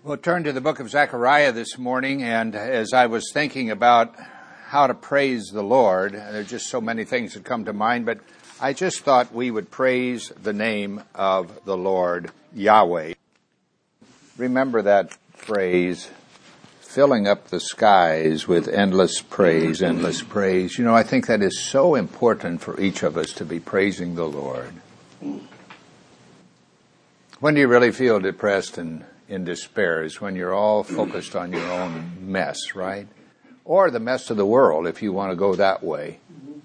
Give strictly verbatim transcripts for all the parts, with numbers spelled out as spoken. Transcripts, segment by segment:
We'll turn to the book of Zechariah this morning, and as I was thinking about how to praise the Lord, there's just so many things that come to mind, but I just thought we would praise the name of the Lord, Yahweh. Remember that phrase, filling up the skies with endless praise, endless praise. You know, I think that is so important for each of us to be praising the Lord. When do you really feel depressed and in despair? Is when you're all focused on your own mess, right? Or the mess of the world, if you want to go that way.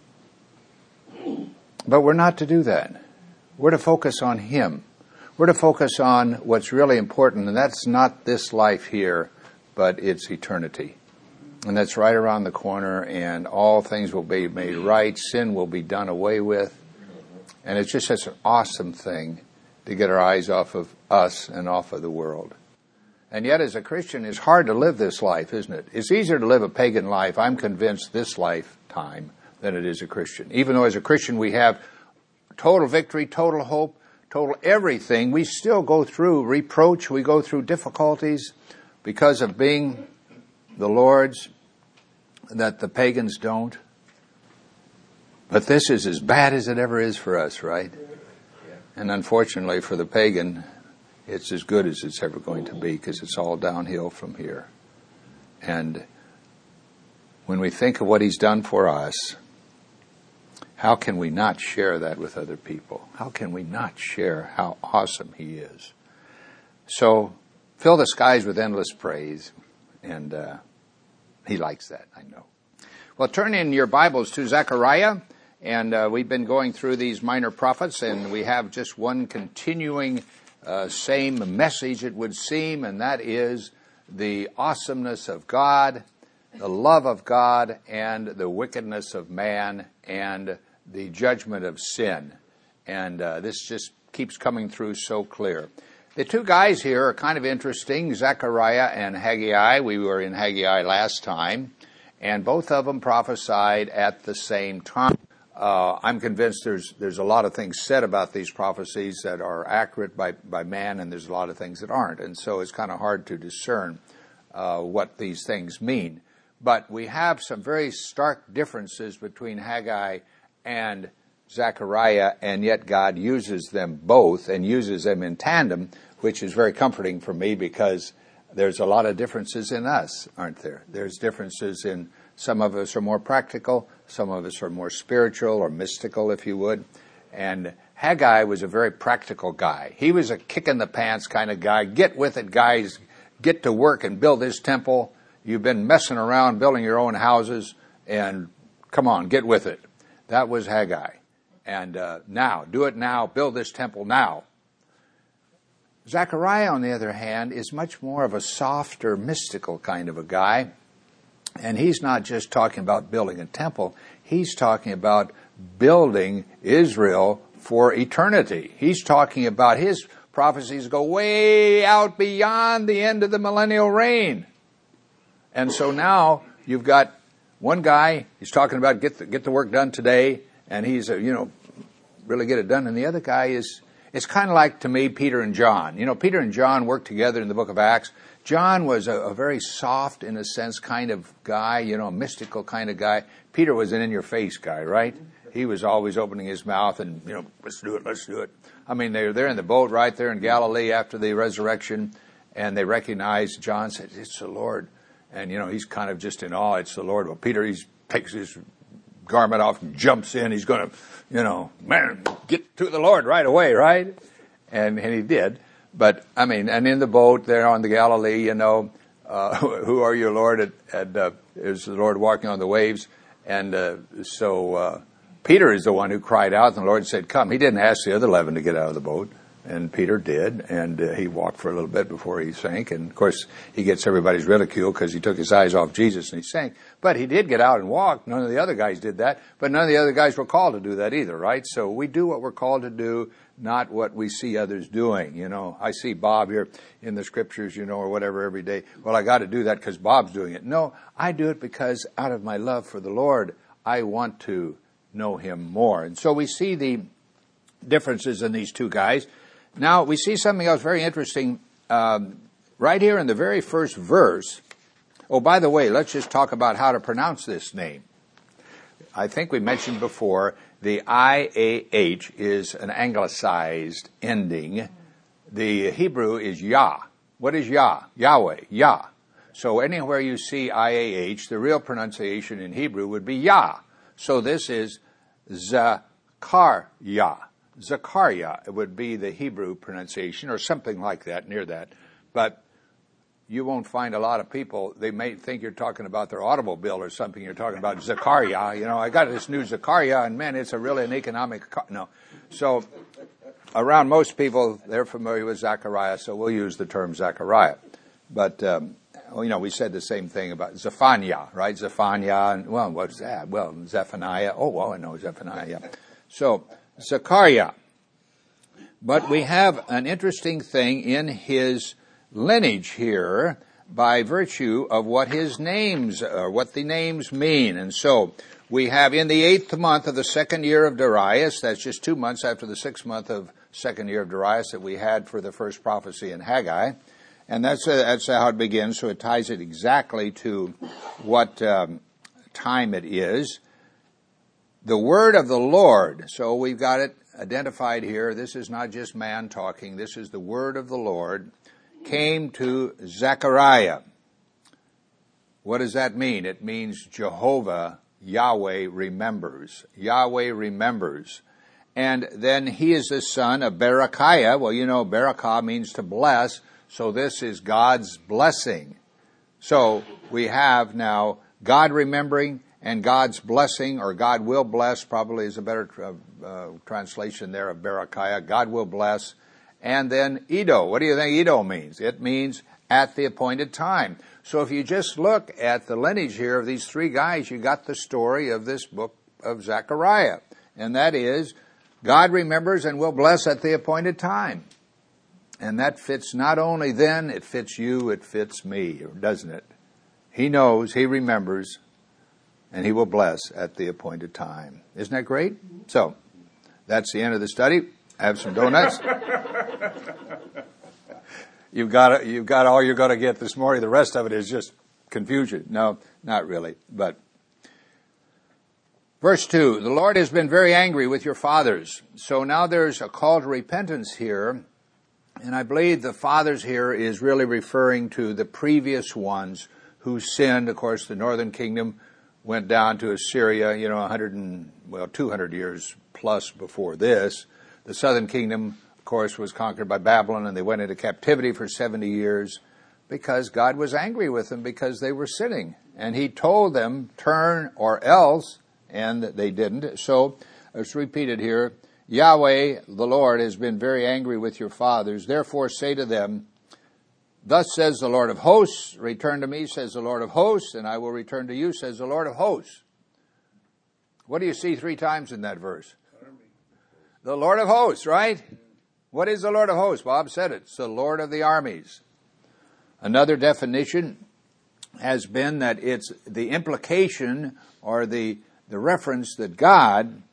But we're not to do that. We're to focus on Him. We're to focus on what's really important, and that's not this life here, but it's eternity. And that's right around the corner, and all things will be made right. Sin will be done away with. And it's just such an awesome thing to get our eyes off of us and off of the world. And yet, as a Christian, it's hard to live this life, isn't it? It's easier to live a pagan life, I'm convinced, this lifetime than it is a Christian. Even though as a Christian we have total victory, total hope, total everything, we still go through reproach, we go through difficulties because of being the Lord's that the pagans don't. But this is as bad as it ever is for us, right? And unfortunately for the pagan, it's as good as it's ever going to be because it's all downhill from here. And when we think of what He's done for us, how can we not share that with other people? How can we not share how awesome He is? So fill the skies with endless praise, and uh, He likes that, I know. Well, turn in your Bibles to Zechariah. And uh, we've been going through these minor prophets, and we have just one continuing uh, same message, it would seem, and that is the awesomeness of God, the love of God, and the wickedness of man, and the judgment of sin. And uh, this just keeps coming through so clear. The two guys here are kind of interesting, Zechariah and Haggai. We were in Haggai last time, and both of them prophesied at the same time. Uh, I'm convinced there's there's a lot of things said about these prophecies that are accurate by, by man, and there's a lot of things that aren't. And so it's kind of hard to discern uh, what these things mean. But we have some very stark differences between Haggai and Zechariah, and yet God uses them both and uses them in tandem, which is very comforting for me because there's a lot of differences in us, aren't there? There's differences in some of us are more practical, some of us are more spiritual or mystical, if you would. And Haggai was a very practical guy. He was a kick-in-the-pants kind of guy. Get with it, guys. Get to work and build this temple. You've been messing around building your own houses, and come on, get with it. That was Haggai. And uh, now, do it now. Build this temple now. Zechariah, on the other hand, is much more of a softer, mystical kind of a guy. And he's not just talking about building a temple. He's talking about building Israel for eternity. He's talking about his prophecies go way out beyond the end of the millennial reign. And so now you've got one guy, he's talking about get the, get the work done today, and he's, a, you know, really get it done. And the other guy is, it's kind of like, to me, Peter and John. You know, Peter and John worked together in the book of Acts. John was a, a very soft, in a sense, kind of guy, you know, a mystical kind of guy. Peter was an in-your-face guy, right? He was always opening his mouth and, you know, let's do it, let's do it. I mean, they're there in the boat right there in Galilee after the resurrection, and they recognized, John said, it's the Lord. And, you know, he's kind of just in awe, it's the Lord. Well, Peter, he takes his garment off and jumps in. He's going to, you know, man, get to the Lord right away, right? And, and he did. But, I mean, and in the boat there on the Galilee, you know, uh, who are you, Lord? And, and uh, is the Lord walking on the waves? And uh, so uh, Peter is the one who cried out, and the Lord said, come. He didn't ask the other eleven to get out of the boat, and Peter did, and uh, he walked for a little bit before he sank. And, of course, he gets everybody's ridicule because he took his eyes off Jesus and he sank. But he did get out and walk. None of the other guys did that, but none of the other guys were called to do that either, right? So we do what we're called to do, not what we see others doing. You know, I see Bob here in the scriptures, you know, or whatever every day. Well, I got to do that because Bob's doing it. No, I do it because out of my love for the Lord, I want to know Him more. And so we see the differences in these two guys. Now, we see something else very interesting um, right here in the very first verse. Oh, by the way, let's just talk about how to pronounce this name. I think we mentioned before, the I A H is an anglicized ending. The Hebrew is Yah. What is Yah? Yahweh, Yah. So anywhere you see I A H, the real pronunciation in Hebrew would be Yah. So this is Zechariah. Zechariah would be the Hebrew pronunciation, or something like that, near that. But you won't find a lot of people, they may think you're talking about their automobile or something, you're talking about Zechariah. You know, I got this new Zechariah, and man, it's a really an economic, car. no. So around most people, they're familiar with Zechariah, so we'll use the term Zechariah. But, um, you know, we said the same thing about Zephaniah, right? Zephaniah, and, well, what's that? Well, Zephaniah. Oh, well, I know Zephaniah, yeah. So, Zechariah. But we have an interesting thing in his lineage here by virtue of what his names, or what the names mean. And so, we have in the eighth month of the second year of Darius, that's just two months after the sixth month of second year of Darius that we had for the first prophecy in Haggai. And that's uh, that's how it begins, so it ties it exactly to what um, time it is. The word of the Lord, so we've got it identified here. This is not just man talking. This is the word of the Lord, came to Zechariah. What does that mean? It means Jehovah, Yahweh, remembers. Yahweh remembers. And then he is the son of Berechiah. Well, you know, Berekah means to bless. So this is God's blessing. So we have now God remembering and God's blessing, or God will bless, probably is a better uh, uh, translation there of Berechiah. God will bless. And then Edo. What do you think Edo means? It means at the appointed time. So if you just look at the lineage here of these three guys, you got the story of this book of Zechariah. And that is, God remembers and will bless at the appointed time. And that fits not only then, it fits you, it fits me, doesn't it? He knows, he remembers, and he will bless at the appointed time. Isn't that great? So, that's the end of the study. I have some donuts. You've got, you've got all you're going to get this morning. The rest of it is just confusion. No, not really. But verse two, the Lord has been very angry with your fathers. So now there's a call to repentance here. And I believe the fathers here is really referring to the previous ones who sinned. Of course, the northern kingdom went down to Assyria, you know, one hundred and, well, two hundred years plus before this. The southern kingdom, of course, was conquered by Babylon, and they went into captivity for seventy years because God was angry with them because they were sinning. And he told them, turn or else, and they didn't. So it's repeated here. Yahweh, the Lord, has been very angry with your fathers. Therefore say to them, thus says the Lord of hosts, return to me, says the Lord of hosts, and I will return to you, says the Lord of hosts. What do you see three times in that verse? The Lord of hosts, right? What is the Lord of hosts? Bob said it. It's the Lord of the armies. Another definition has been that it's the implication or the, the reference that God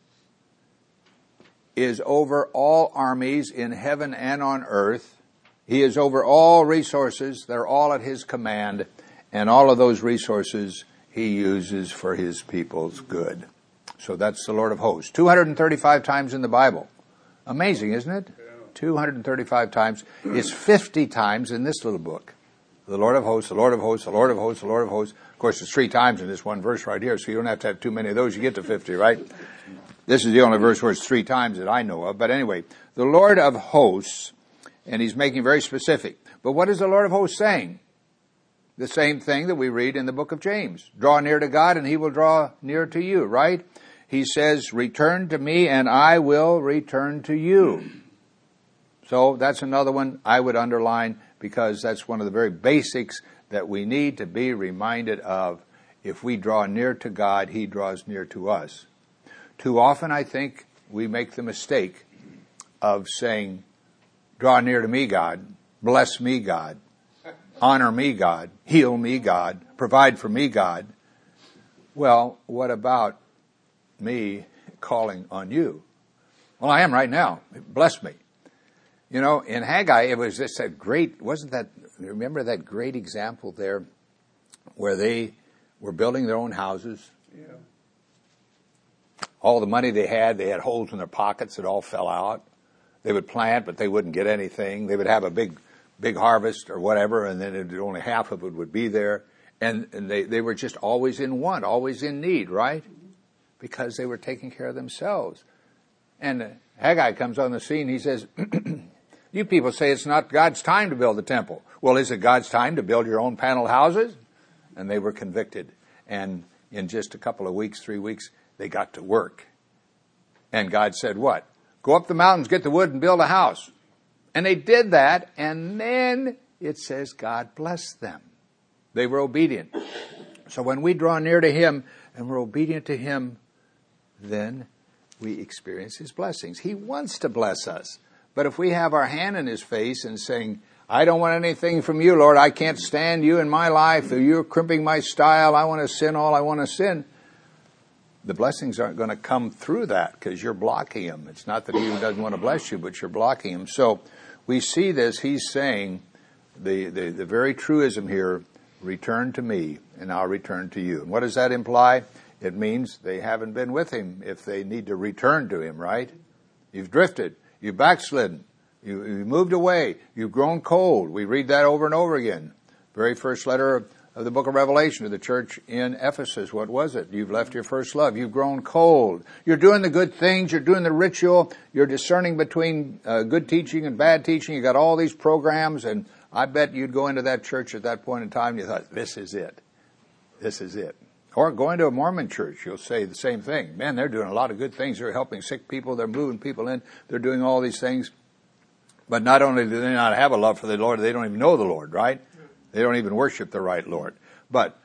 is over all armies in heaven and on earth. He is over all resources. They're all at his command. And all of those resources he uses for his people's good. So that's the Lord of hosts. two hundred thirty-five times in the Bible. Amazing, isn't it? Yeah. two hundred thirty-five times. It's fifty times in this little book. The Lord of hosts, the Lord of hosts, the Lord of hosts, the Lord of hosts. Of course, it's three times in this one verse right here, so you don't have to have too many of those. You get to fifty, right? This is the only verse where it's three times that I know of. But anyway, the Lord of hosts, and he's making very specific. But what is the Lord of hosts saying? The same thing that we read in the book of James. Draw near to God and he will draw near to you, right? He says, return to me and I will return to you. So that's another one I would underline because that's one of the very basics that we need to be reminded of. If we draw near to God, he draws near to us. Too often, I think, we make the mistake of saying, draw near to me, God, bless me, God, honor me, God, heal me, God, provide for me, God. Well, what about me calling on you? Well, I am right now. Bless me. You know, in Haggai, it was just a great, wasn't that remember that great example there where they were building their own houses? Yeah. All the money they had, they had holes in their pockets. It all fell out. They would plant, but they wouldn't get anything. They would have a big, big harvest or whatever, and then it, only half of it would be there. And, and they, they were just always in want, always in need, right? Because they were taking care of themselves. And Haggai comes on the scene. He says, you people say it's not God's time to build the temple. Well, is it God's time to build your own paneled houses? And they were convicted. And in just a couple of weeks, three weeks, they got to work. And God said, what? Go up the mountains, get the wood, and build a house. And they did that, and then it says God blessed them. They were obedient. So when we draw near to Him and we're obedient to Him, then we experience His blessings. He wants to bless us. But if we have our hand in His face and saying, I don't want anything from you, Lord, I can't stand you in my life, you're crimping my style, I want to sin all I want to sin, the blessings aren't going to come through that because you're blocking Him. It's not that He doesn't want to bless you, but you're blocking Him. So we see this, He's saying the, the, the very truism here, return to me and I'll return to you. And what does that imply? It means they haven't been with Him if they need to return to Him, right? You've drifted. You've backslidden. You, you moved away. You've grown cold. We read that over and over again. Very first letter of, of the book of Revelation to the church in Ephesus. What was it? You've left your first love. You've grown cold. You're doing the good things. You're doing the ritual. You're discerning between uh, good teaching and bad teaching. You got all these programs, and I bet you'd go into that church at that point in time and you thought, this is it. This is it. Or going to a Mormon church, you'll say the same thing. Man, they're doing a lot of good things. They're helping sick people. They're moving people in. They're doing all these things. But not only do they not have a love for the Lord, they don't even know the Lord, right? They don't even worship the right Lord. But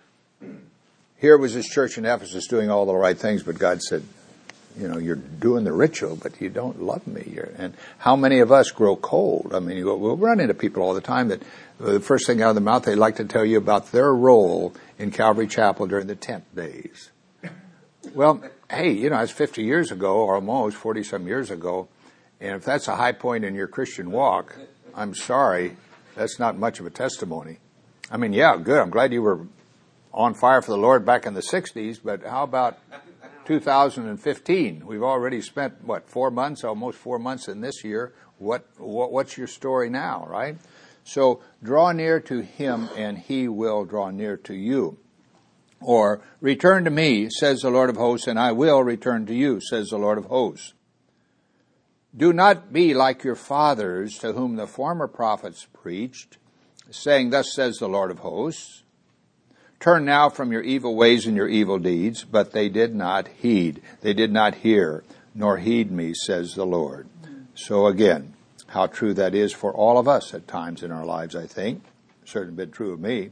here was this church in Ephesus doing all the right things, but God said, you know, you're doing the ritual, but you don't love me. You're, and how many of us grow cold? I mean, we'll run into people all the time that the first thing out of their mouth, they like to tell you about their role in Calvary Chapel during the tent days. Well, hey, you know, it's fifty years ago, or almost forty-some years ago, and if that's a high point in your Christian walk, I'm sorry, that's not much of a testimony. I mean, yeah, good, I'm glad you were on fire for the Lord back in the sixties, but how about two thousand fifteen? We've already spent, what, four months, almost four months in this year. What, what what's your story now, right? So draw near to Him and He will draw near to you. Or return to me, says the Lord of hosts, and I will return to you, says the Lord of hosts. Do not be like your fathers, to whom the former prophets preached, saying, thus says the Lord of hosts, turn now from your evil ways and your evil deeds, but they did not heed. They did not hear, nor heed me, says the Lord. So again, how true that is for all of us at times in our lives, I think. Certainly been true of me.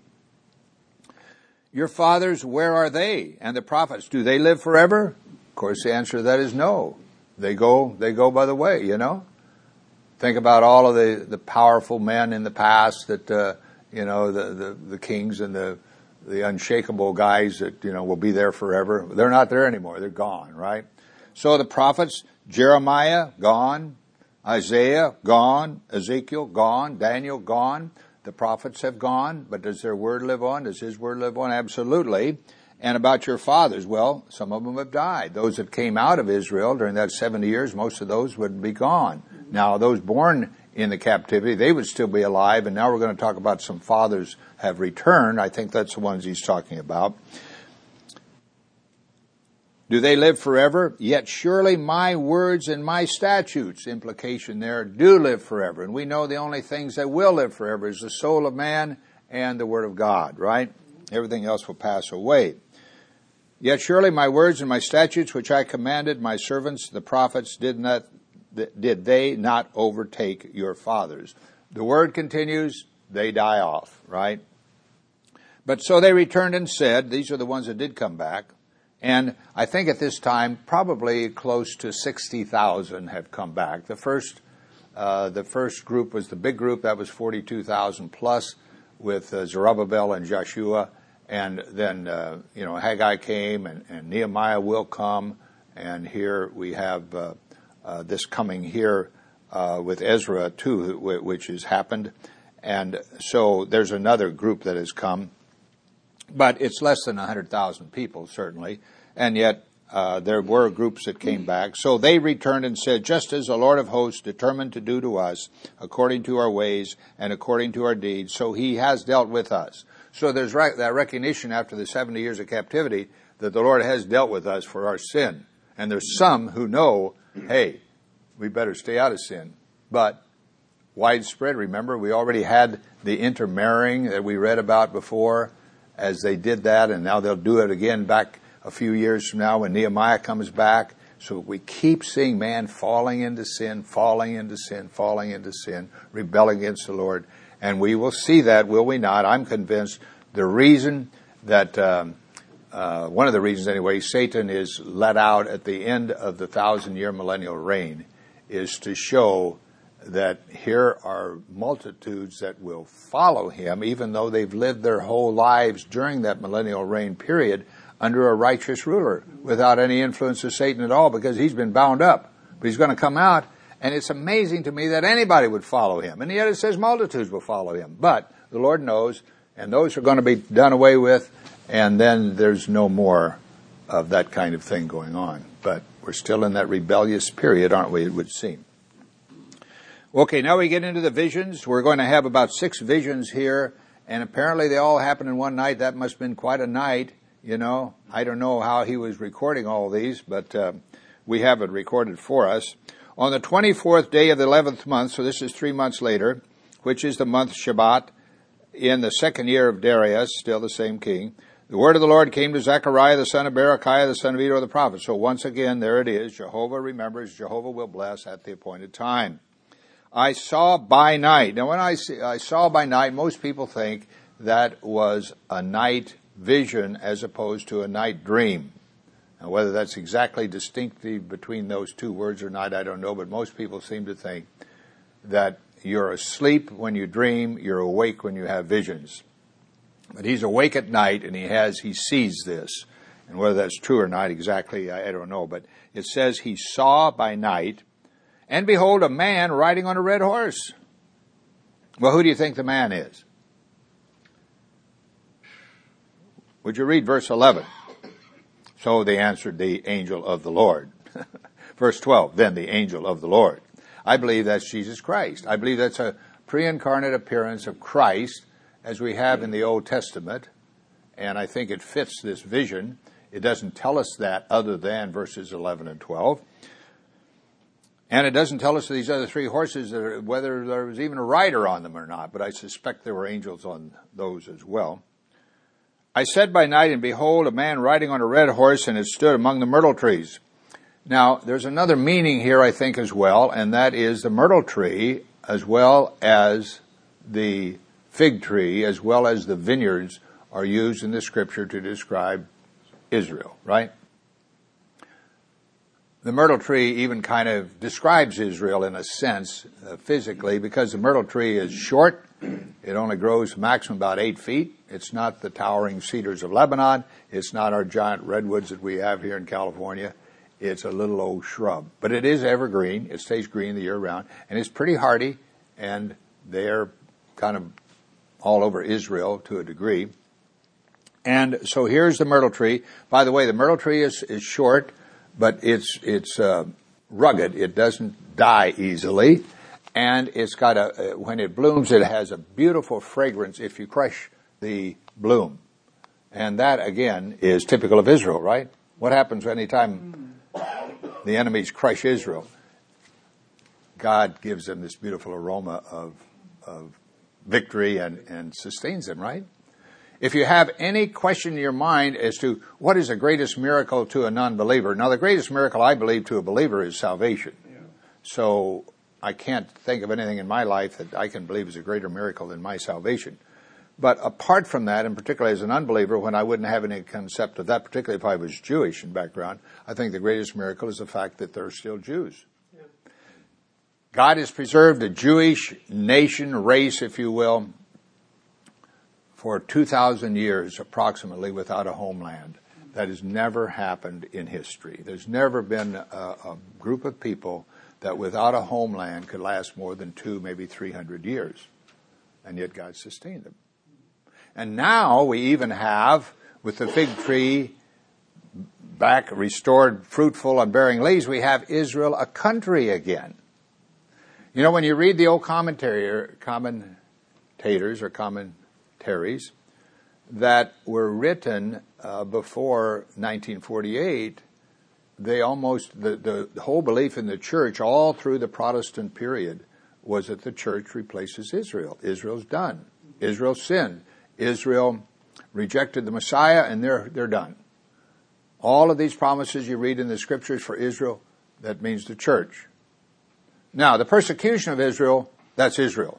Your fathers, where are they? And the prophets, do they live forever? Of course, the answer to that is no. They go, they go by the way, you know. Think about all of the, the powerful men in the past that, uh, you know, the, the, the kings and the, the unshakable guys that, you know, will be there forever. They're not there anymore. They're gone, right? So the prophets, Jeremiah, gone. Isaiah, gone. Ezekiel, gone. Daniel, gone. The prophets have gone, but does their word live on? Does His word live on? Absolutely. And about your fathers, well, some of them have died. Those that came out of Israel during that seventy years, most of those would be gone. Now, those born in the captivity, they would still be alive, and now we're going to talk about some fathers have returned. I think that's the ones he's talking about. Do they live forever? Yet surely my words and my statutes, implication there, do live forever. And we know the only things that will live forever is the soul of man and the word of God, right? Everything else will pass away. Yet surely my words and my statutes, which I commanded my servants, the prophets, did not, did they not overtake your fathers? The word continues, they die off, right? But so they returned and said, these are the ones that did come back. And I think at this time, probably close to sixty thousand have come back. The first, uh, the first group was the big group. That was forty-two thousand plus with uh, Zerubbabel and Joshua. And then, uh, you know, Haggai came and, and Nehemiah will come. And here we have uh, uh, this coming here uh, with Ezra too, which has happened. And so there's another group that has come. But it's less than one hundred thousand people, certainly. And yet uh, there were groups that came back. So they returned and said, just as the Lord of hosts determined to do to us, according to our ways and according to our deeds, so he has dealt with us. So there's rec- that recognition after the seventy years of captivity that the Lord has dealt with us for our sin. And there's some who know, hey, we better stay out of sin. But widespread, remember, we already had the intermarrying that we read about before as they did that, and now they'll do it again back a few years from now when Nehemiah comes back. So we keep seeing man falling into sin, falling into sin, falling into sin, rebelling against the Lord. And we will see that, will we not? I'm convinced the reason that, um, uh, one of the reasons anyway, Satan is let out at the end of the thousand-year millennial reign is to show that here are multitudes that will follow him, even though they've lived their whole lives during that millennial reign period under a righteous ruler, without any influence of Satan at all, because he's been bound up. But he's going to come out, and it's amazing to me that anybody would follow him. And yet it says multitudes will follow him. But the Lord knows, and those are going to be done away with, and then there's no more of that kind of thing going on. But we're still in that rebellious period, aren't we, it would seem. Okay, now we get into the visions. We're going to have about six visions here, and apparently they all happened in one night. That must have been quite a night, you know. I don't know how he was recording all these, but uh, we have it recorded for us. On the twenty-fourth day of the eleventh month, so this is three months later, which is the month Shabbat, in the second year of Darius, still the same king, the word of the Lord came to Zechariah, the son of Berechiah, the son of Iddo the prophet. So once again, there it is. Jehovah remembers, Jehovah will bless at the appointed time. I saw by night. Now, when I, see, I saw by night, most people think that was a night vision as opposed to a night dream. Now, whether that's exactly distinctive between those two words or not, I don't know, but most people seem to think that you're asleep when you dream, you're awake when you have visions. But he's awake at night, and he has, he sees this. And whether that's true or not exactly, I, I don't know. But it says he saw by night, and behold, a man riding on a red horse. Well, who do you think the man is? Would you read verse eleven? So they answered, the angel of the Lord. Verse twelve, then the angel of the Lord. I believe that's Jesus Christ. I believe that's a pre-incarnate appearance of Christ as we have in the Old Testament. And I think it fits this vision. It doesn't tell us that other than verses eleven and twelve. And it doesn't tell us these other three horses that are, whether there was even a rider on them or not, but I suspect there were angels on those as well. I said by night, and behold, a man riding on a red horse, and it stood among the myrtle trees. Now, there's another meaning here, I think, as well, and that is the myrtle tree, as well as the fig tree, as well as the vineyards, are used in the Scripture to describe Israel, right? The myrtle tree even kind of describes Israel in a sense, uh, physically, because the myrtle tree is short. It only grows maximum about eight feet. It's not the towering cedars of Lebanon. It's not our giant redwoods that we have here in California. It's a little old shrub. But it is evergreen. It stays green the year round. And it's pretty hardy. And they're kind of all over Israel to a degree. And so here's the myrtle tree. By the way, the myrtle tree is, is short, but it's it's uh, rugged. It doesn't die easily. And it's got a, when it blooms, it has a beautiful fragrance if you crush the bloom. And that, again, is typical of Israel, right? What happens anytime the enemies crush Israel? God gives them this beautiful aroma of, of victory and, and sustains them, right? If you have any question in your mind as to what is the greatest miracle to a non-believer, now the greatest miracle I believe to a believer is salvation. Yeah. So I can't think of anything in my life that I can believe is a greater miracle than my salvation. But apart from that, and particularly as an unbeliever, when I wouldn't have any concept of that, particularly if I was Jewish in background, I think the greatest miracle is the fact that there are still Jews. Yeah. God has preserved a Jewish nation, race, if you will, for two thousand years approximately without a homeland. That has never happened in history. There's never been a, a group of people that without a homeland could last more than two, maybe three hundred years. and yet God sustained them. And now we even have, with the fig tree back, restored, fruitful, and bearing leaves, we have Israel a country again. You know, when you read the old commentary, or commentators or commentaries that were written uh, before nineteen forty-eight, they almost, the, the, the whole belief in the church all through the Protestant period was that the church replaces Israel. Israel's done. Israel sinned. Israel rejected the Messiah, and they're they're done. All of these promises you read in the scriptures for Israel, that means the church. Now, the persecution of Israel, that's Israel.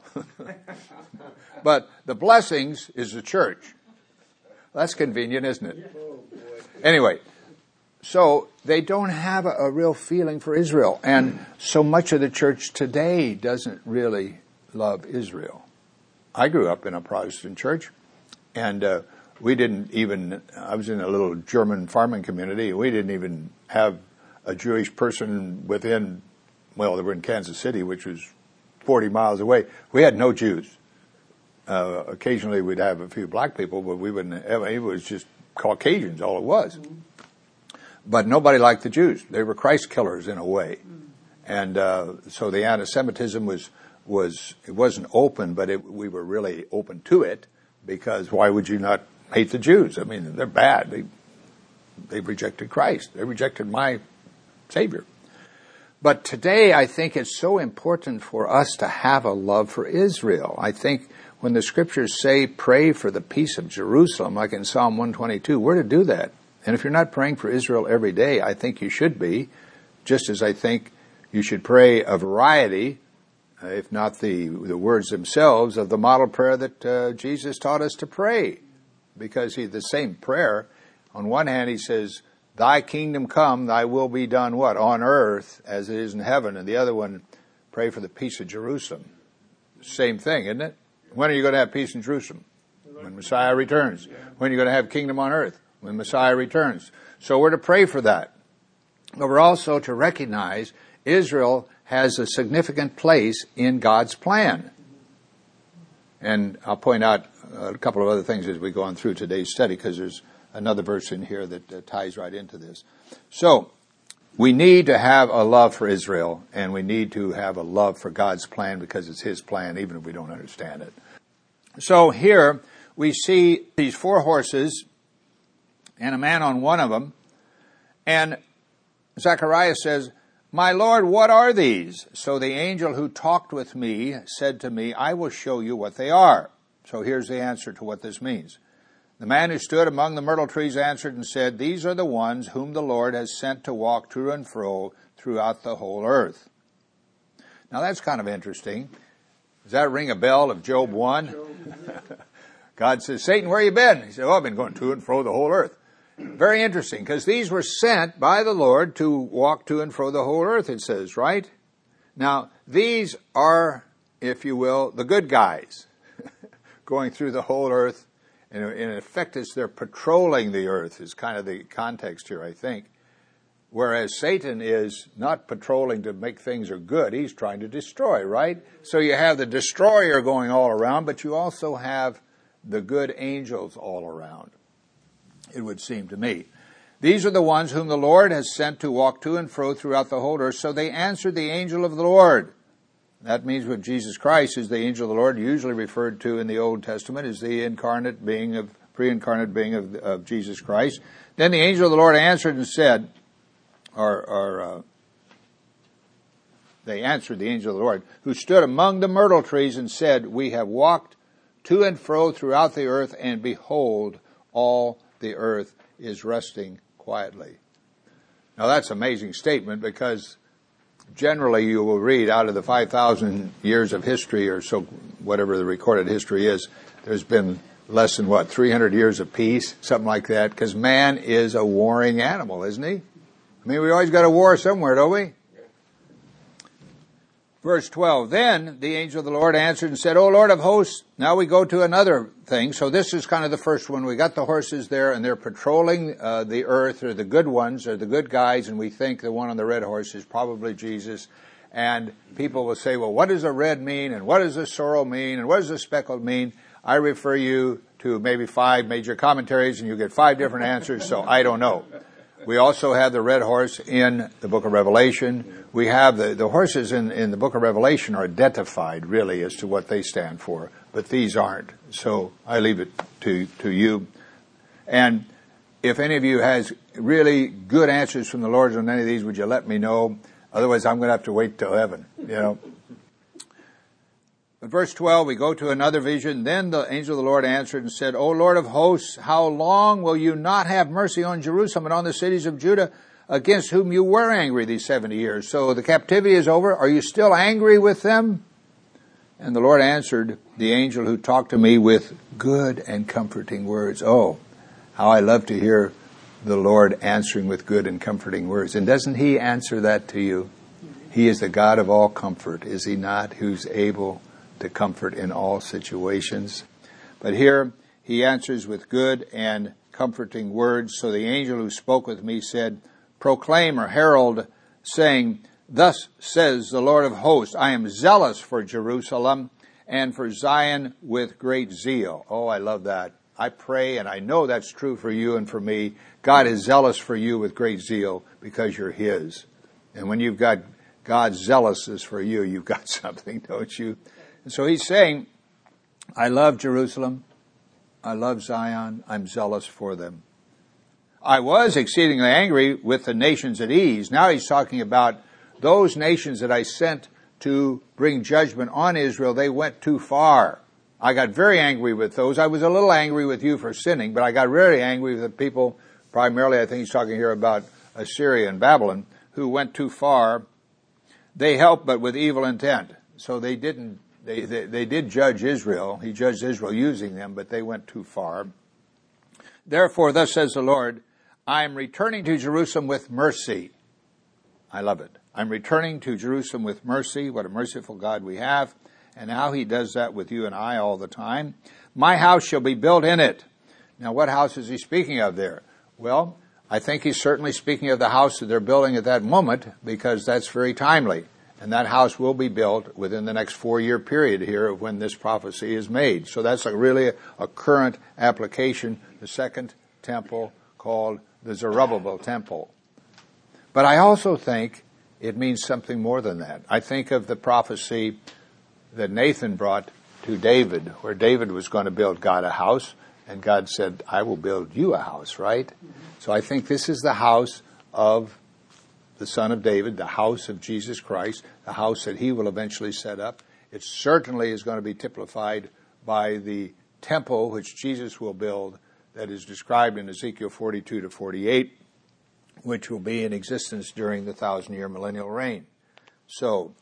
But the blessings is the church. That's convenient, isn't it? Anyway, so they don't have a, a real feeling for Israel. And so much of the church today doesn't really love Israel. I grew up in a Protestant church, and uh, we didn't even, I was in a little German farming community, we didn't even have a Jewish person within, well, they were in Kansas City, which was forty miles away. We had no Jews. Uh, occasionally we'd have a few black people, but we wouldn't have, it was just Caucasians, all it was. But nobody liked the Jews. They were Christ killers in a way. And uh, so the anti-Semitism was, was, it wasn't open, but it, we were really open to it, because why would you not hate the Jews? I mean, they're bad. They, they rejected Christ. They rejected my Savior. But today I think it's so important for us to have a love for Israel. I think when the scriptures say pray for the peace of Jerusalem, like in Psalm one twenty-two, we're to do that. And if you're not praying for Israel every day, I think you should be, just as I think you should pray a variety, uh, if not the, the words themselves, of the model prayer that uh, Jesus taught us to pray. Because he, the same prayer, on one hand he says, thy kingdom come, thy will be done what? On earth as it is in heaven. And the other one, pray for the peace of Jerusalem. Same thing, isn't it? When are you going to have peace in Jerusalem? When Messiah returns. When are you going to have kingdom on earth? When Messiah returns. So we're to pray for that. But we're also to recognize Israel has a significant place in God's plan. And I'll point out a couple of other things as we go on through today's study, because there's another verse in here that uh, ties right into this. So, we need to have a love for Israel, and we need to have a love for God's plan, because it's His plan, even if we don't understand it. So here, we see these four horses, and a man on one of them, and Zechariah says, my Lord, what are these? So the angel who talked with me said to me, I will show you what they are. So here's the answer to what this means. The man who stood among the myrtle trees answered and said, these are the ones whom the Lord has sent to walk to and fro throughout the whole earth. Now that's kind of interesting. Does that ring a bell of Job one? God says, Satan, where you been? He said, oh, I've been going to and fro the whole earth. Very interesting, because these were sent by the Lord to walk to and fro the whole earth, it says, right? Now, these are, if you will, the good guys going through the whole earth. And in effect, it's they're patrolling the earth is kind of the context here, I think. Whereas Satan is not patrolling to make things are good. He's trying to destroy, right? So you have the destroyer going all around, but you also have the good angels all around, it would seem to me. These are the ones whom the Lord has sent to walk to and fro throughout the whole earth. So they answered the angel of the Lord. That means with Jesus Christ is the angel of the Lord, usually referred to in the Old Testament as the incarnate being of, pre-incarnate being of, of Jesus Christ. Then the angel of the Lord answered and said, or, or uh, they answered the angel of the Lord, who stood among the myrtle trees and said, we have walked to and fro throughout the earth, and behold, all the earth is resting quietly. Now that's an amazing statement, because generally you will read out of the five thousand years of history, or so, whatever the recorded history is, there's been less than, what, three hundred years of peace, something like that, because man is a warring animal, isn't he? I mean, we always got a war somewhere, don't we? Verse twelve, then the angel of the Lord answered and said, O Lord of hosts, now we go to another thing. So this is kind of the first one. We got the horses there, and they're patrolling uh, the earth, or the good ones, or the good guys, and we think the one on the red horse is probably Jesus. And people will say, well, what does a red mean? And what does a sorrel mean? And what does a speckled mean? I refer you to maybe five major commentaries and you get five different answers, so I don't know. We also have the red horse in the book of Revelation. We have the, the horses in, in the book of Revelation are identified really as to what they stand for, but these aren't. So I leave it to, to you. And if any of you has really good answers from the Lord on any of these, would you let me know? Otherwise, I'm going to have to wait till heaven, you know. In verse twelve, we go to another vision. Then the angel of the Lord answered and said, O Lord of hosts, how long will you not have mercy on Jerusalem and on the cities of Judah, against whom you were angry these seventy years? So the captivity is over. Are you still angry with them? And the Lord answered the angel who talked to me with good and comforting words. Oh, how I love to hear the Lord answering with good and comforting words. And doesn't He answer that to you? He is the God of all comfort, is He not? Who's able to comfort in all situations. But here He answers with good and comforting words. So the angel who spoke with me said, proclaim or herald, saying, thus says the Lord of hosts, I am zealous for Jerusalem and for Zion with great zeal. Oh, I love that. I pray, and I know that's true for you and for me. God is zealous for you with great zeal because you're His. And when you've got God's zealousness for you, you've got something, don't you? And so He's saying, I love Jerusalem. I love Zion. I'm zealous for them. I was exceedingly angry with the nations at ease. Now He's talking about those nations that I sent to bring judgment on Israel. They went too far. I got very angry with those. I was a little angry with you for sinning, but I got really angry with the people, primarily I think He's talking here about Assyria and Babylon, who went too far. They helped, but with evil intent. So they didn't, they, they, they did judge Israel. He judged Israel using them, but they went too far. Therefore, thus says the Lord, I am returning to Jerusalem with mercy. I love it. I'm returning to Jerusalem with mercy. What a merciful God we have. And how He does that with you and I all the time. My house shall be built in it. Now, what house is He speaking of there? Well, I think He's certainly speaking of the house that they're building at that moment, because that's very timely. And that house will be built within the next four-year period here of when this prophecy is made. So that's a really a, a current application, the second temple called the Zerubbabel temple. But I also think it means something more than that. I think of the prophecy that Nathan brought to David, where David was going to build God a house, and God said, I will build you a house, right? Mm-hmm. So I think this is the house of the Son of David, the house of Jesus Christ, the house that He will eventually set up. It certainly is going to be typified by the temple which Jesus will build that is described in Ezekiel forty-two to forty-eight, which will be in existence during the thousand-year millennial reign. So,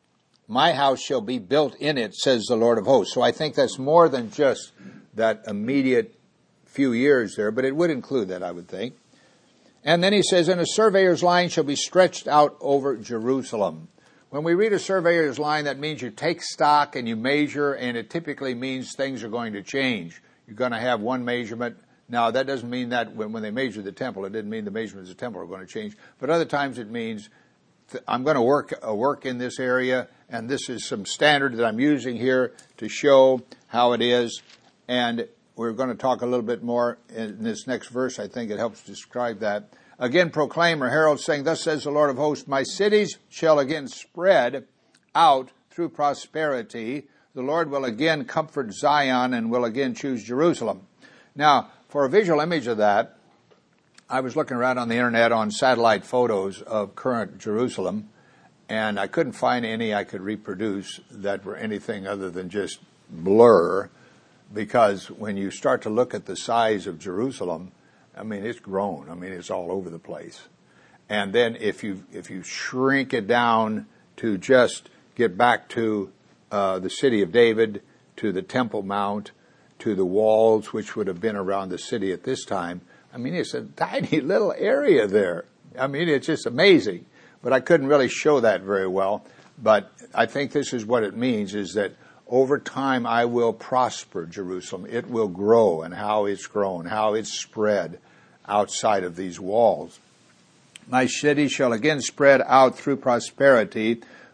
my house shall be built in it, says the Lord of hosts. So I think that's more than just that immediate few years there, but it would include that, I would think. And then He says, and a surveyor's line shall be stretched out over Jerusalem. When we read a surveyor's line, that means you take stock and you measure, and it typically means things are going to change. You're going to have one measurement. Now, that doesn't mean that when, when they measure the temple, it didn't mean the measurements of the temple are going to change. But other times it means I'm going to work uh, work in this area, and this is some standard that I'm using here to show how it is. And we're going to talk a little bit more in this next verse. I think it helps describe that. Again, proclaim or herald, saying, thus says the Lord of hosts, my cities shall again spread out through prosperity. The Lord will again comfort Zion and will again choose Jerusalem. Now, for a visual image of that, I was looking around on the internet on satellite photos of current Jerusalem, and I couldn't find any I could reproduce that were anything other than just blur, because when you start to look at the size of Jerusalem, I mean, it's grown. I mean, it's all over the place. And then if you if you shrink it down to just get back to uh, the city of David, to the Temple Mount, to the walls which would have been around the city at this time, I mean, it's a tiny little area there. I mean, it's just amazing. But I couldn't really show that very well. But I think this is what it means, is that over time I will prosper Jerusalem. It will grow, and how it's grown, how it's spread outside of these walls. My city shall again spread out through prosperity.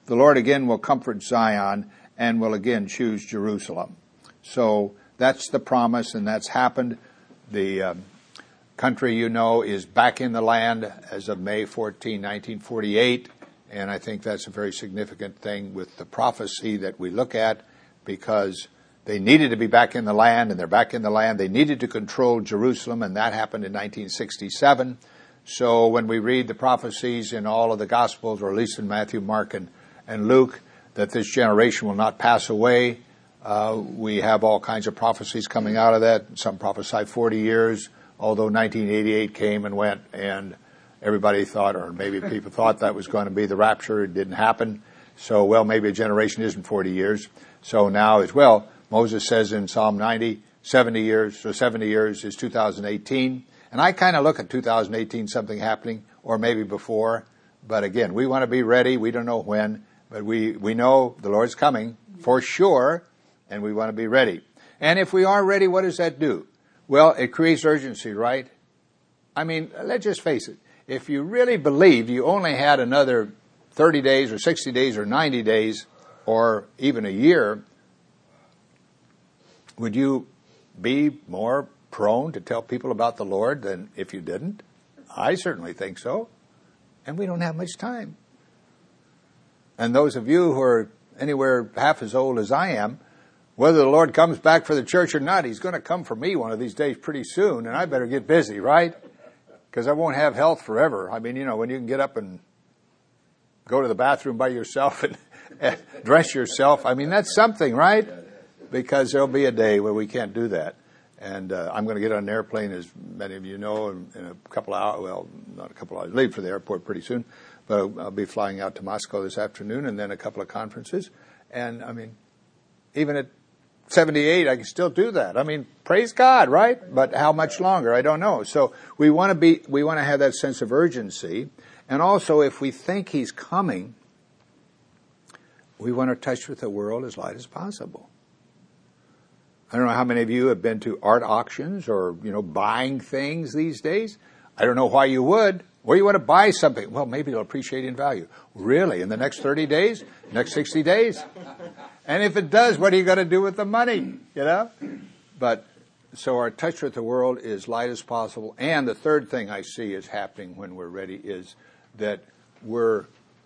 the Lord again will comfort Zion and will again choose Jerusalem. So that's the promise, and that's happened. The um, country, you know, is back in the land as of May fourteenth, nineteen forty-eight, and I think that's a very significant thing with the prophecy that we look at, because they needed to be back in the land, and they're back in the land. They needed to control Jerusalem, and that happened in nineteen sixty-seven. So when we read the prophecies in all of the Gospels, or at least in Matthew, Mark, and, and Luke, that this generation will not pass away, uh, we have all kinds of prophecies coming out of that. Some prophesy forty years, although nineteen eighty-eight came and went, and everybody thought, or maybe people thought that was going to be the rapture. It didn't happen. So, well, maybe a generation isn't forty years. So now as well, Moses says in Psalm ninety, seventy years, so seventy years is two thousand eighteen. And I kind of look at two thousand eighteen, something happening, or maybe before. But again, we want to be ready. We don't know when, but we, we know the Lord's coming for sure, and we want to be ready. And if we are ready, what does that do? Well, it creates urgency, right? I mean, let's just face it. If you really believed you only had another thirty days or sixty days or ninety days or even a year, would you be more prone to tell people about the Lord than if you didn't? I certainly think so. And we don't have much time. And those of you who are anywhere half as old as I am, whether the Lord comes back for the church or not, He's going to come for me one of these days pretty soon, and I better get busy, right? Because I won't have health forever. I mean, you know, when you can get up and go to the bathroom by yourself and dress yourself, I mean, that's something, right? Because there'll be a day where we can't do that. And uh, I'm going to get on an airplane, as many of you know, in, in a couple of hours. Well, not a couple of hours. Leave for the airport pretty soon. But I'll, I'll be flying out to Moscow this afternoon, and then a couple of conferences. And, I mean, even at seventy-eight, I can still do that. I mean, praise God, right? But how much longer? I don't know. So we want to be, we want to have that sense of urgency. And also, if we think He's coming, we want to touch with the world as light as possible. I don't know how many of you have been to art auctions or, you know, buying things these days. I don't know why you would. Or you want to buy something. Well, maybe it'll appreciate in value. Really? In the next thirty days? Next sixty days? And if it does, what are you going to do with the money? You know? But, so our touch with the world is light as possible. And the third thing I see is happening when we're ready is that we're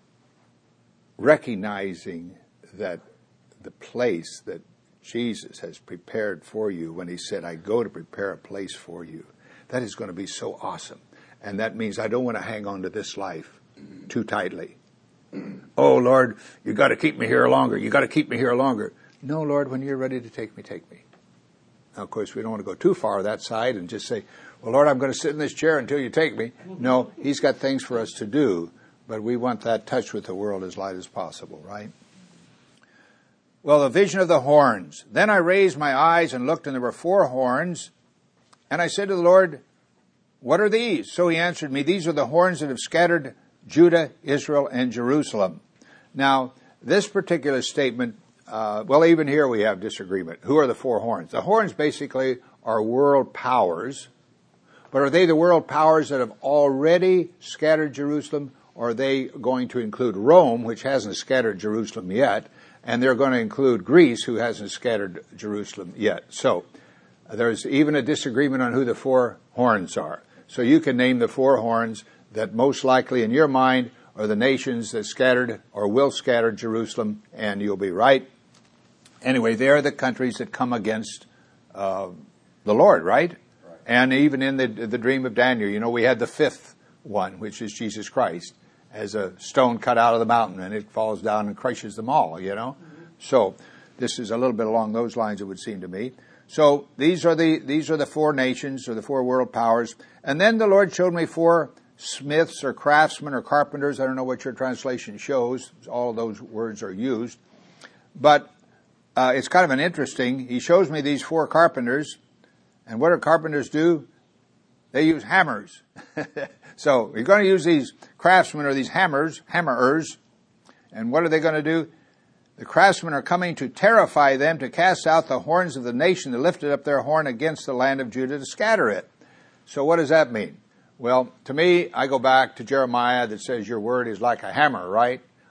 recognizing that the place that Jesus has prepared for you when He said, I go to prepare a place for you. That is going to be so awesome. And that means I don't want to hang on to this life too tightly. Oh, Lord, you got to keep me here longer. You got to keep me here longer. No, Lord, when you're ready to take me, take me. Now, of course, we don't want to go too far that side and just say, well, Lord, I'm going to sit in this chair until you take me. No, He's got things for us to do, but we want that touch with the world as light as possible, right? Well, the vision of the horns. Then I raised my eyes and looked, and there were four horns. And I said to the Lord, what are these? So He answered me, these are the horns that have scattered Judah, Israel, and Jerusalem. Now, this particular statement, uh, well, even here we have disagreement. Who are the four horns? The horns basically are world powers. But are they the world powers that have already scattered Jerusalem? Or are they going to include Rome, which hasn't scattered Jerusalem yet? And they're going to include Greece, who hasn't scattered Jerusalem yet. So there's even a disagreement on who the four horns are. So you can name the four horns that most likely in your mind are the nations that scattered or will scatter Jerusalem, and you'll be right. Anyway, they are the countries that come against uh, the Lord, right? right? And even in the, the dream of Daniel, you know, we had the fifth one, which is Jesus Christ, as a stone cut out of the mountain, and it falls down and crushes them all, you know. Mm-hmm. So this is a little bit along those lines, it would seem to me. So these are the these are the four nations, or the four world powers. And then the Lord showed me four smiths or craftsmen or carpenters. I don't know what your translation shows. All of those words are used. But uh, it's kind of an interesting, He shows me these four carpenters. And what do carpenters do? They use hammers. So you're going to use these craftsmen or these hammers, hammerers. And what are they going to do? The craftsmen are coming to terrify them, to cast out the horns of the nation that lifted up their horn against the land of Judah, to scatter it. So what does that mean? Well, to me, I go back to Jeremiah that says your word is like a hammer, right?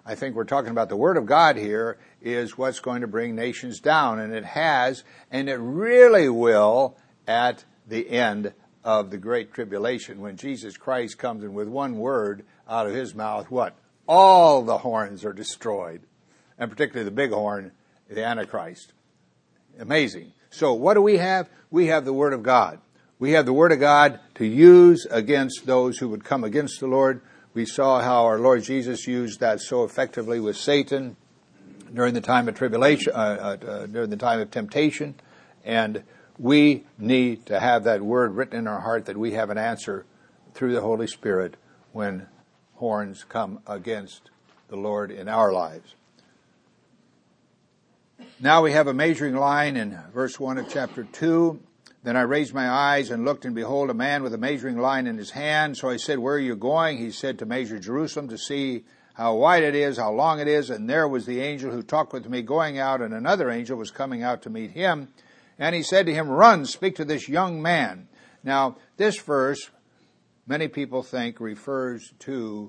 I think we're talking about the Word of God here is what's going to bring nations down, and it has, and it really will at the end of the Great Tribulation when Jesus Christ comes in with one word out of his mouth, what? All the horns are destroyed, and particularly the big horn, the Antichrist. Amazing. So what do we have? We have the Word of God. We have the Word of God to use against those who would come against the Lord. We saw how our Lord Jesus used that so effectively with Satan during the time of tribulation, uh, uh, during the time of temptation. And we need to have that word written in our heart that we have an answer through the Holy Spirit when horns come against the Lord in our lives. Now we have a measuring line in verse one of chapter two. Then I raised my eyes and looked, and behold, a man with a measuring line in his hand. So I said, where are you going? He said, to measure Jerusalem, to see how wide it is, how long it is. And there was the angel who talked with me going out, and another angel was coming out to meet him. And he said to him, run, speak to this young man. Now, this verse, many people think, refers to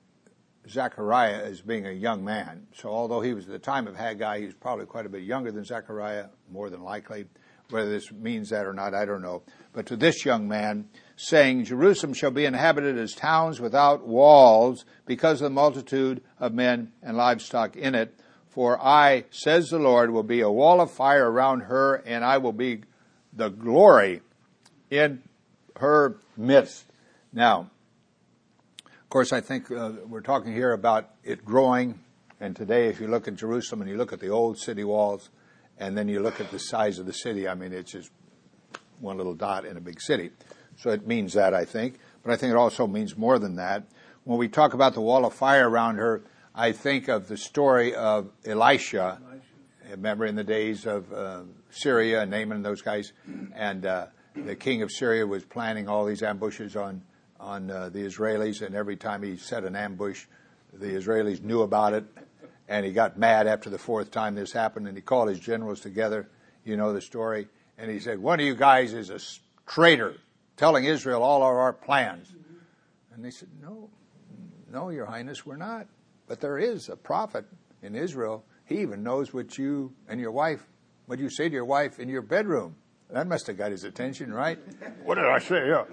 Zechariah as being a young man. So although he was at the time of Haggai, he was probably quite a bit younger than Zechariah, more than likely. Whether this means that or not, I don't know. But to this young man, saying, Jerusalem shall be inhabited as towns without walls, because of the multitude of men and livestock in it. For I, says the Lord, will be a wall of fire around her, and I will be the glory in her midst. Now, of course, I think uh, we're talking here about it growing. And today, if you look at Jerusalem and you look at the old city walls, and then you look at the size of the city, I mean, it's just one little dot in a big city. So it means that, I think. But I think it also means more than that. When we talk about the wall of fire around her, I think of the story of Elisha. Elisha. Remember in the days of uh, Syria and Naaman and those guys. And uh, the king of Syria was planning all these ambushes on, on uh, the Israelis. And every time he set an ambush, the Israelis knew about it. And he got mad after the fourth time this happened, and he called his generals together. You know the story. And he said, one of you guys is a traitor, telling Israel all of our plans. Mm-hmm. And they said, no, no, Your Highness, we're not. But there is a prophet in Israel. He even knows what you and your wife, what you say to your wife in your bedroom. That must have got his attention, right? What did I say? Yeah.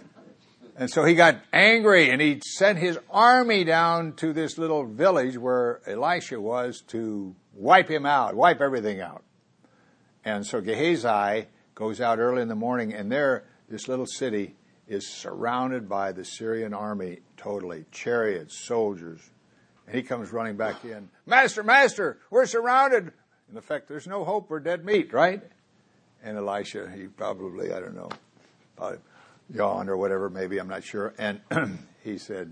And so he got angry, and he sent his army down to this little village where Elisha was to wipe him out, wipe everything out. And so Gehazi goes out early in the morning, and there, this little city is surrounded by the Syrian army totally, chariots, soldiers. And he comes running back in. Master, master, we're surrounded. In effect, there's no hope, we're dead meat, right? And Elisha, he probably, I don't know, probably yawned or whatever, maybe, I'm not sure. And he said,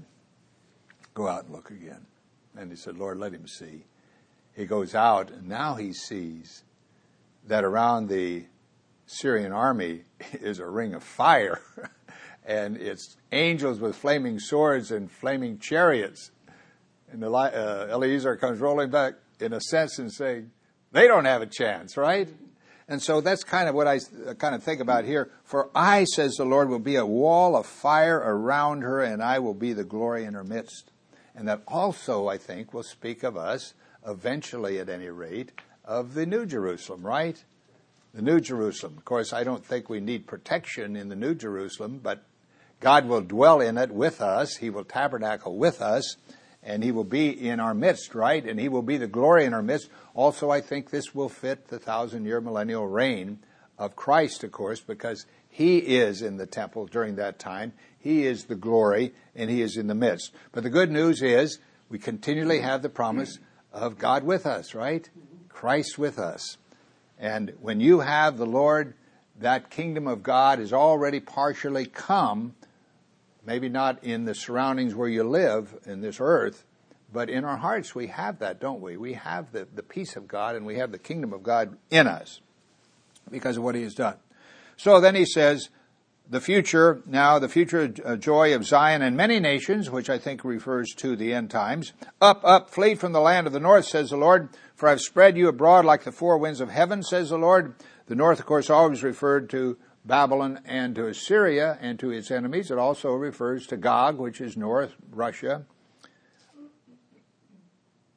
go out and look again. And he said, Lord, let him see. He goes out, and now he sees that around the Syrian army is a ring of fire. And it's angels with flaming swords and flaming chariots. And Eli- uh, Eliezer comes rolling back, in a sense, and saying, they don't have a chance, right? And so that's kind of what I kind of think about here. For I, says the Lord, will be a wall of fire around her, and I will be the glory in her midst. And that also, I think, will speak of us, eventually at any rate, of the New Jerusalem, right? The New Jerusalem. Of course, I don't think we need protection in the New Jerusalem, but God will dwell in it with us. He will tabernacle with us. And he will be in our midst, right? And he will be the glory in our midst. Also, I think this will fit the thousand-year millennial reign of Christ, of course, because he is in the temple during that time. He is the glory, and he is in the midst. But the good news is we continually have the promise of God with us, right? Christ with us. And when you have the Lord, that kingdom of God is already partially come. Maybe not in the surroundings where you live in this earth, but in our hearts we have that, don't we? We have the, the peace of God, and we have the kingdom of God in us because of what he has done. So then he says, the future, now the future joy of Zion and many nations, which I think refers to the end times. Up, up, flee from the land of the north, says the Lord, for I've spread you abroad like the four winds of heaven, says the Lord. The north, of course, always referred to Babylon and to Assyria and to its enemies. It also refers to Gog, which is North Russia.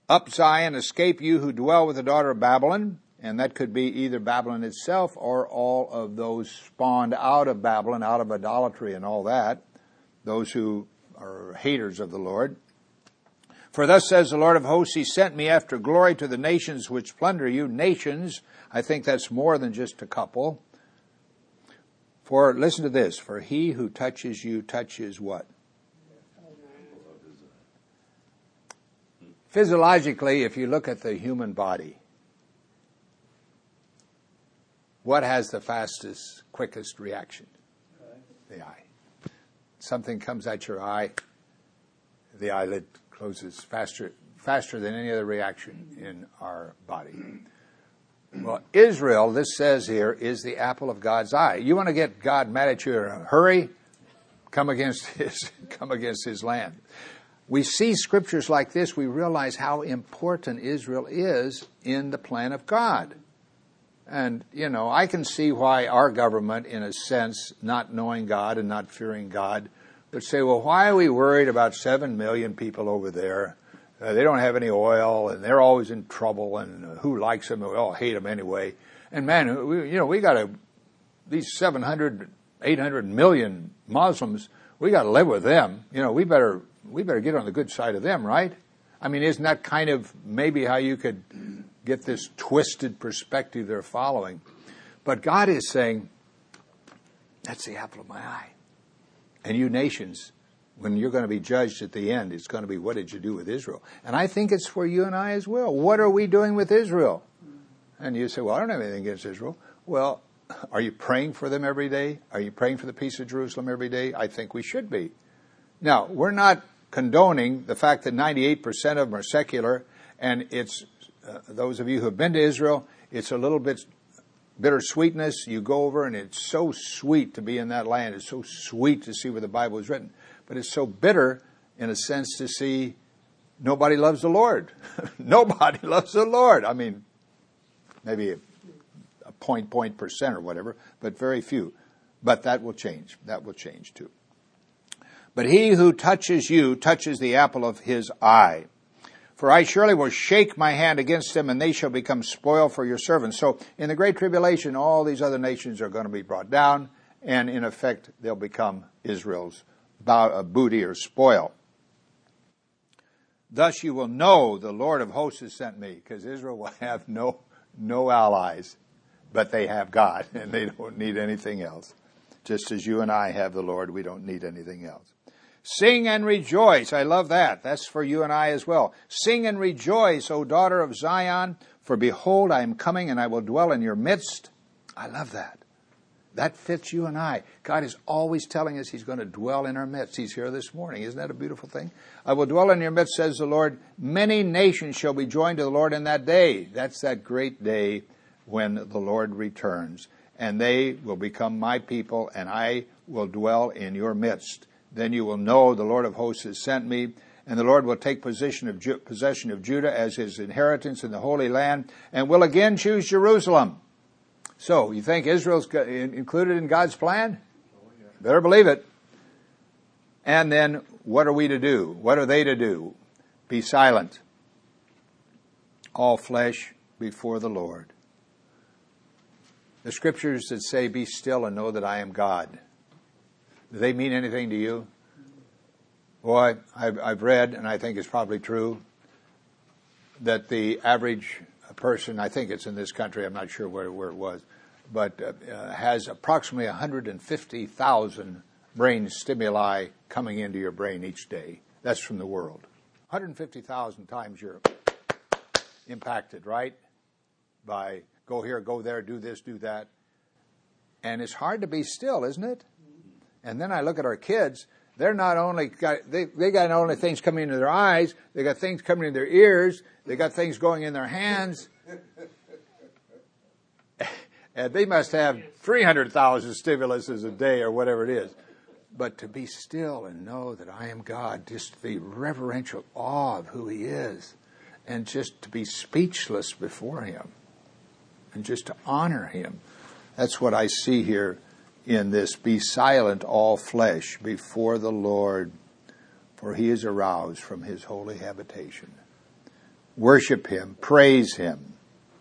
Up, Zion, escape you who dwell with the daughter of Babylon. And that could be either Babylon itself or all of those spawned out of Babylon, out of idolatry and all that, those who are haters of the Lord. For thus says the Lord of hosts, he sent me after glory to the nations which plunder you. Nations, I think that's more than just a couple. For, listen to this, for he who touches you touches what? Physiologically, if you look at the human body, what has the fastest, quickest reaction? The eye. Something comes at your eye, the eyelid closes faster, faster than any other reaction in our body. Well, Israel, this says here, is the apple of God's eye. You want to get God mad at you in a hurry? Come against his, come against his land. We see scriptures like this, we realize how important Israel is in the plan of God. And, you know, I can see why our government, in a sense, not knowing God and not fearing God, would say, well, why are we worried about seven million people over there? Uh, they don't have any oil, and they're always in trouble, and uh, who likes them? We all hate them anyway. And, man, we, you know, we got to, these seven hundred, eight hundred million Muslims, we got to live with them. You know, we better we better get on the good side of them, right? I mean, isn't that kind of maybe how you could get this twisted perspective they're following? But God is saying, that's the apple of my eye. And you nations, when you're going to be judged at the end, it's going to be, what did you do with Israel? And I think it's for you and I as well. What are we doing with Israel? And you say, well, I don't have anything against Israel. Well, are you praying for them every day? Are you praying for the peace of Jerusalem every day? I think we should be. Now, we're not condoning the fact that ninety-eight percent of them are secular, and it's, uh, those of you who have been to Israel, it's a little bit bittersweetness. You go over, and it's so sweet to be in that land. It's so sweet to see where the Bible is written. But it's so bitter, in a sense, to see nobody loves the Lord. Nobody loves the Lord. I mean, maybe a, a point, point percent or whatever, but very few. But that will change. That will change too. But he who touches you touches the apple of his eye. For I surely will shake my hand against them, and they shall become spoil for your servants. So in the Great Tribulation, all these other nations are going to be brought down, and in effect, they'll become Israel's booty or spoil. Thus you will know the Lord of hosts has sent me, because Israel will have no, no allies, but they have God, and they don't need anything else. Just as you and I have the Lord, we don't need anything else. Sing and rejoice. I love that. That's for you and I as well. Sing and rejoice, O daughter of Zion, for behold, I am coming and I will dwell in your midst. I love that. That fits you and I. God is always telling us he's going to dwell in our midst. He's here this morning. Isn't that a beautiful thing? I will dwell in your midst, says the Lord. Many nations shall be joined to the Lord in that day. That's that great day when the Lord returns. And they will become my people, and I will dwell in your midst. Then you will know the Lord of hosts has sent me, and the Lord will take possession of, Ju- possession of Judah as his inheritance in the Holy Land, and will again choose Jerusalem. So, you think Israel's got, in, included in God's plan? Oh, yeah. Better believe it. And then, what are we to do? What are they to do? Be silent, all flesh before the Lord. The scriptures that say, be still and know that I am God. Do they mean anything to you? Boy, I've, I've read, and I think it's probably true, that the average person, I think it's in this country, I'm not sure where, where it was, but uh, has approximately one hundred fifty thousand brain stimuli coming into your brain each day. That's from the world. one hundred fifty thousand times you're impacted, right? By go here, go there, do this, do that. And it's hard to be still, isn't it? And then I look at our kids, they're not only got, they, they got not only things coming into their eyes, they got things coming in their ears, they got things going in their hands. And they must have three hundred thousand stimuluses a day or whatever it is. But to be still and know that I am God, just the reverential awe of who he is, and just to be speechless before him, and just to honor him. That's what I see here in this, be silent all flesh before the Lord, for he is aroused from his holy habitation. worship him, praise him.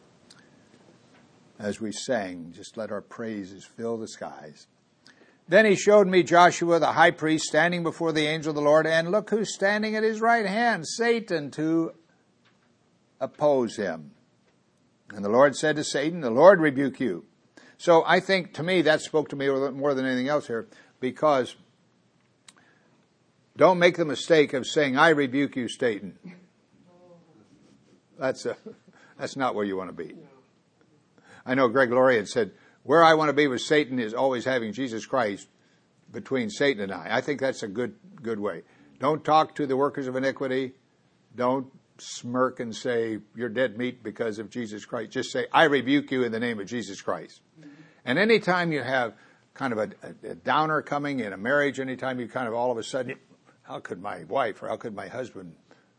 As we sang, just let our praises fill the skies. Then he showed me Joshua the high priest standing before the angel of the Lord, and look who's standing at his right hand, Satan, to oppose him. And the Lord said to Satan, the Lord rebuke you. So I think, to me, that spoke to me more than anything else here, because don't make the mistake of saying, I rebuke you, Satan. That's a, that's not where you want to be. I know Greg Laurie had said, where I want to be with Satan is always having Jesus Christ between Satan and I. I think that's a good good way. Don't talk to the workers of iniquity. Don't smirk and say, you're dead meat because of Jesus Christ. Just say, I rebuke you in the name of Jesus Christ. Mm-hmm. And anytime you have kind of a, a, a downer coming in a marriage, anytime you kind of all of a sudden, how could my wife or how could my husband,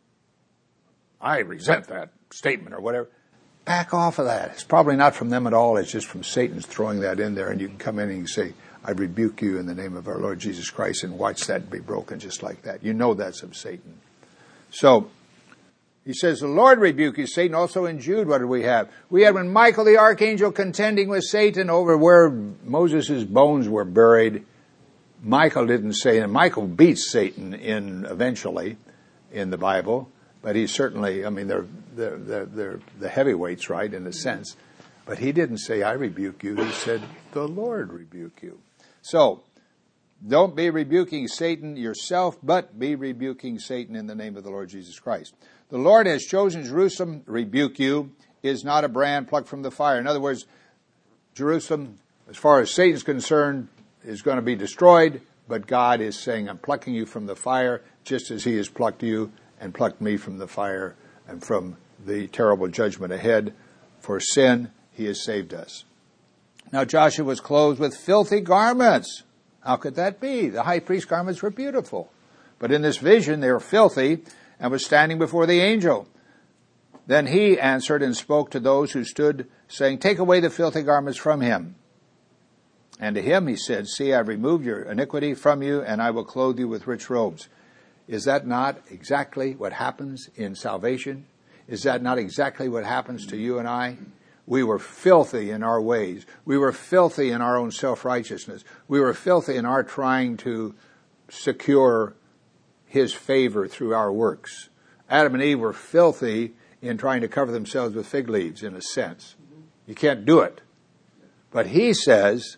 I resent that statement or whatever. Back off of that. It's probably not from them at all. It's just from Satan's throwing that in there. And you can come in and say, I rebuke you in the name of our Lord Jesus Christ, and watch that be broken just like that. You know that's of Satan. So, he says, the Lord rebuke you, Satan. Also in Jude, what did we have? We had when Michael the archangel contending with Satan over where Moses' bones were buried. Michael didn't say, and Michael beats Satan in eventually in the Bible. But he certainly, I mean, they're, they're, they're, they're the heavyweights, right, in a sense. But he didn't say, I rebuke you. He said, the Lord rebuke you. So, don't be rebuking Satan yourself, but be rebuking Satan in the name of the Lord Jesus Christ. The Lord has chosen Jerusalem, rebuke you, is not a brand plucked from the fire. In other words, Jerusalem, as far as Satan's concerned, is going to be destroyed, but God is saying, I'm plucking you from the fire, just as he has plucked you and plucked me from the fire and from the terrible judgment ahead. For sin, he has saved us. Now Joshua was clothed with filthy garments. How could that be? The high priest garments were beautiful. But in this vision, they were filthy, and was standing before the angel. Then he answered and spoke to those who stood, saying, take away the filthy garments from him. And to him he said, see, I've removed your iniquity from you, and I will clothe you with rich robes. Is that not exactly what happens in salvation? Is that not exactly what happens to you and I? We were filthy in our ways. We were filthy in our own self-righteousness. We were filthy in our trying to secure his favor through our works. Adam and Eve were filthy in trying to cover themselves with fig leaves, in a sense. You can't do it. But he says,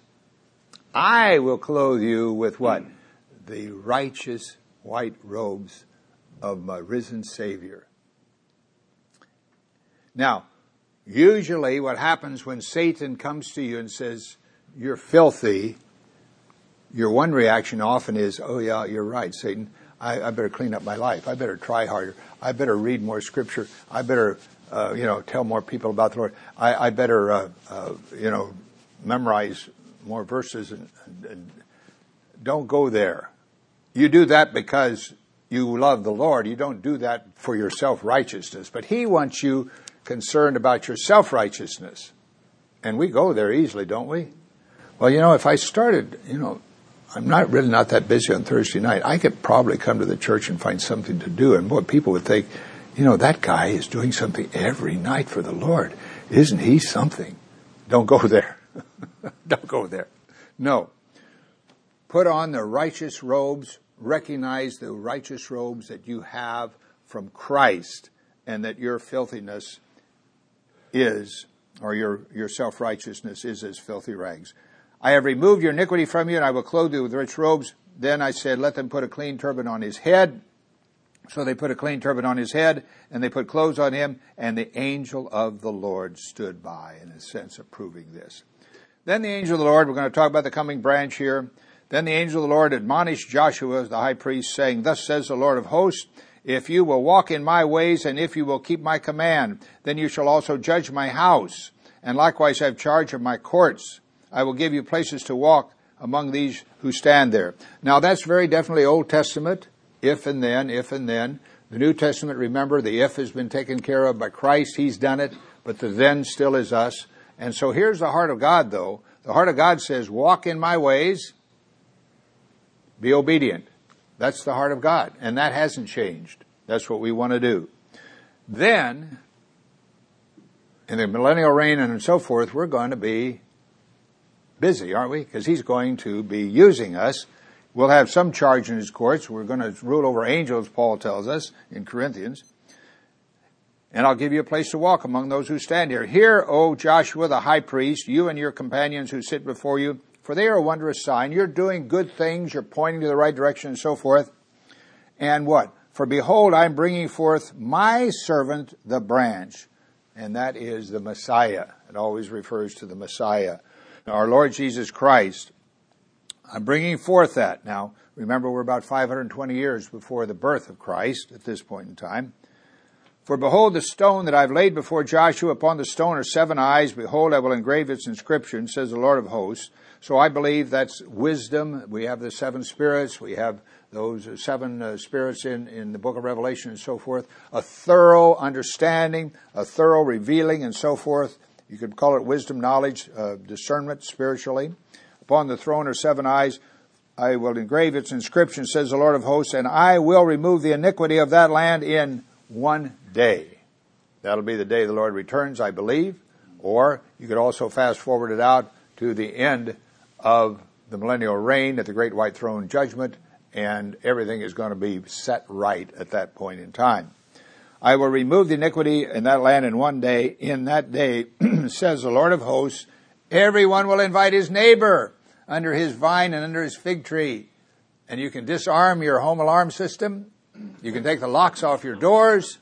I will clothe you with what? The righteous white robes of my risen Savior. Now, usually what happens when Satan comes to you and says, you're filthy, your one reaction often is, oh yeah, you're right, Satan. I, I better clean up my life. I better try harder. I better read more scripture. I better, uh, you know, tell more people about the Lord. I, I better, uh, uh, you know, memorize more verses and, and, and don't go there. You do that because you love the Lord. You don't do that for your self-righteousness. But he wants you concerned about your self-righteousness. And we go there easily, don't we? Well, you know, if I started, you know, I'm not really not that busy on Thursday night, I could probably come to the church and find something to do. And boy, people would think, you know, that guy is doing something every night for the Lord. Isn't he something? Don't go there. Don't go there. No. Put on the righteous robes. Recognize the righteous robes that you have from Christ, and that your filthiness is, or your, your self-righteousness is as filthy rags. I have removed your iniquity from you, and I will clothe you with rich robes. Then I said, let them put a clean turban on his head. So they put a clean turban on his head, and they put clothes on him, and the angel of the Lord stood by, in a sense, approving this. Then the angel of the Lord, we're going to talk about the coming branch here. Then the angel of the Lord admonished Joshua, the high priest, saying, thus says the Lord of hosts, if you will walk in my ways, and if you will keep my command, then you shall also judge my house, and likewise have charge of my courts. I will give you places to walk among these who stand there. Now that's very definitely Old Testament, if and then, if and then. The New Testament, remember, the if has been taken care of by Christ. He's done it, but the then still is us. And so here's the heart of God, though. The heart of God says, walk in my ways, be obedient. That's the heart of God, and that hasn't changed. That's what we want to do. then in the millennial reign and so forth, we're going to be busy, aren't we? Because he's going to be using us. We'll have some charge in his courts. We're going to rule over angels, Paul tells us in Corinthians. And I'll give you a place to walk among those who stand here. Hear, O Joshua the high priest, you and your companions who sit before you, for they are a wondrous sign. You're doing good things. You're pointing to the right direction and so forth. And what? For behold, I'm bringing forth my servant, the branch. And that is the Messiah. It always refers to the Messiah. Now, our Lord Jesus Christ. I'm bringing forth that. Now, remember, we're about five hundred twenty years before the birth of Christ at this point in time. For behold, the stone that I've laid before Joshua, upon the stone are seven eyes. Behold, I will engrave its inscription, says the Lord of hosts. So I believe that's wisdom. We have the seven spirits. We have those seven uh, spirits in, in the book of Revelation and so forth. A thorough understanding, a thorough revealing and so forth. You could call it wisdom, knowledge, uh, discernment spiritually. Upon the throne are seven eyes. I will engrave its inscription, says the Lord of hosts, and I will remove the iniquity of that land in one day. That'll be the day the Lord returns, I believe. Or you could also fast forward it out to the end of the millennial reign at the great white throne judgment, and everything is going to be set right at that point in time. I will remove the iniquity in that land in one day. In that day, says the Lord of hosts, everyone will invite his neighbor under his vine and under his fig tree. And you can disarm your home alarm system. You can take the locks off your doors.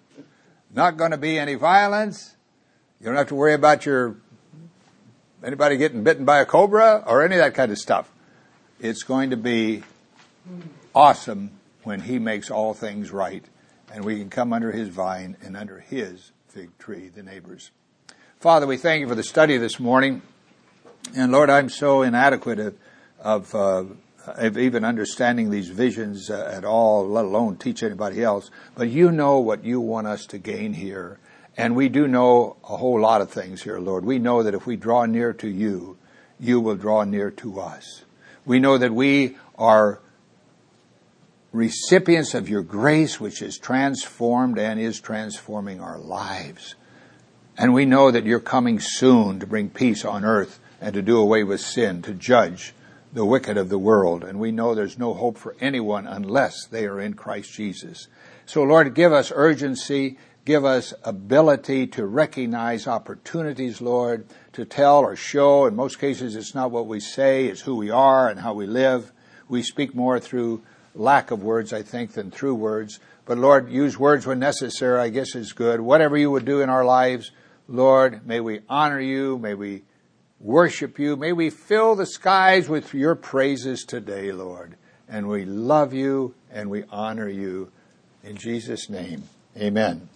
Not going to be any violence. You don't have to worry about your anybody getting bitten by a cobra or any of that kind of stuff. It's going to be awesome when he makes all things right, and we can come under his vine and under his fig tree, the neighbors. Father, we thank you for the study this morning. And Lord, I'm so inadequate of, of, uh, of even understanding these visions uh, at all, let alone teach anybody else. But you know what you want us to gain here. And we do know a whole lot of things here, Lord. We know that if we draw near to you, you will draw near to us. We know that we are recipients of your grace, which is transformed and is transforming our lives. And we know that you're coming soon to bring peace on earth and to do away with sin, to judge the wicked of the world. And we know there's no hope for anyone unless they are in Christ Jesus. So, Lord, give us urgency. Give us ability to recognize opportunities, Lord, to tell or show. In most cases, it's not what we say, it's who we are and how we live. We speak more through lack of words, I think, than through words. But, Lord, use words when necessary, I guess is good. Whatever you would do in our lives, Lord, may we honor you, may we worship you, may we fill the skies with your praises today, Lord. And we love you and we honor you. In Jesus' name, amen.